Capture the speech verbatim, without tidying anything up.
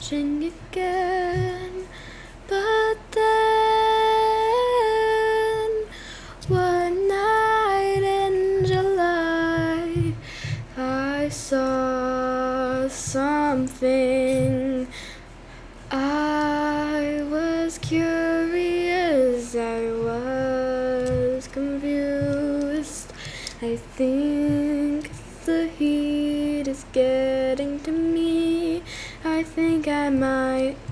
watching again. But then, one night in July, I saw something. I was curious, I was confused. I think the heat is getting to me. I think I might